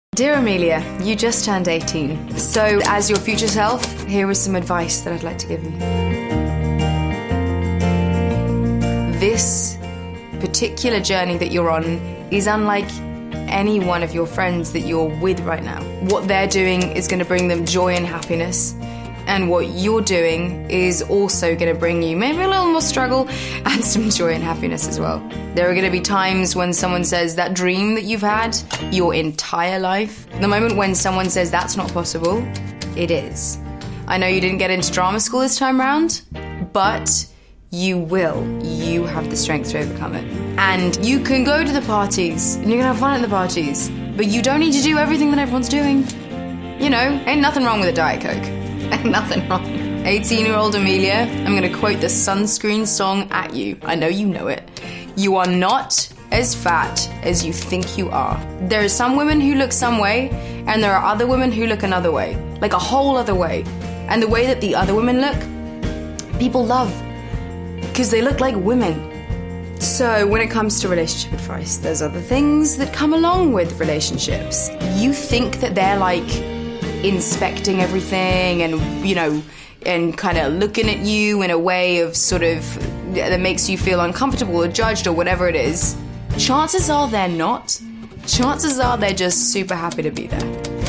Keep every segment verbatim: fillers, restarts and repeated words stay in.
Dear Amelia, you just turned eighteen. So, as your future self, here is some advice that I'd like to give you. This particular journey that you're on is unlike any one of your friends that you're with right now. What they're doing is going to bring them joy and happiness, and what you're doing is also going to bring you maybe a little more struggle and some joy and happiness as well. There are going to be times when someone says that dream that you've had your entire life, the moment when someone says that's not possible, it is. I know you didn't get into drama school this time round, but you will. You have the strength to overcome it. And you can go to the parties, and you're going to have fun at the parties, but you don't need to do everything that everyone's doing. You know, ain't nothing wrong with a Diet Coke. Ain't nothing wrong. eighteen-year-old Amelia, I'm going to quote the Sunscreen song at you. I know you know it. You are not as fat as you think you are. There are some women who look some way, and there are other women who look another way. Like a whole other way. And the way that the other women look, people love. Because they look like women. So when it comes to relationship advice, there's other things that come along with relationships. You think that they're like inspecting everything and, you know, and kind of looking at you in a way of sort of that makes you feel uncomfortable or judged or whatever it is. Chances are they're not. Chances are they're just super happy to be there.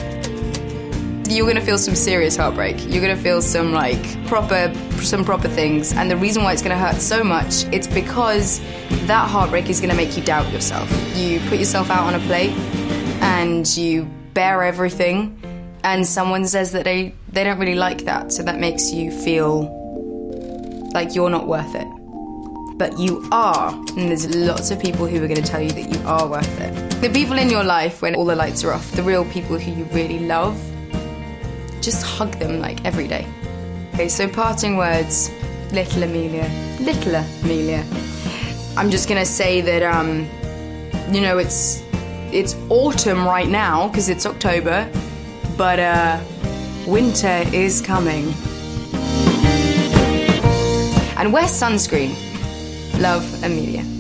You're gonna feel some serious heartbreak. You're gonna feel some like proper, some proper things. And the reason why it's gonna hurt so much, it's because that heartbreak is gonna make you doubt yourself. You put yourself out on a plate and you bear everything, and someone says that they, they don't really like that, so that makes you feel like you're not worth it. But you are, and there's lots of people who are going to tell you that you are worth it. The people in your life when all the lights are off, the real people who you really love, just hug them like every day. Okay, so parting words, little Amelia, little Amelia. I'm just going to say that, um, you know, it's, it's autumn right now, because it's October, but uh, winter is coming. And wear sunscreen. Love, Amelia.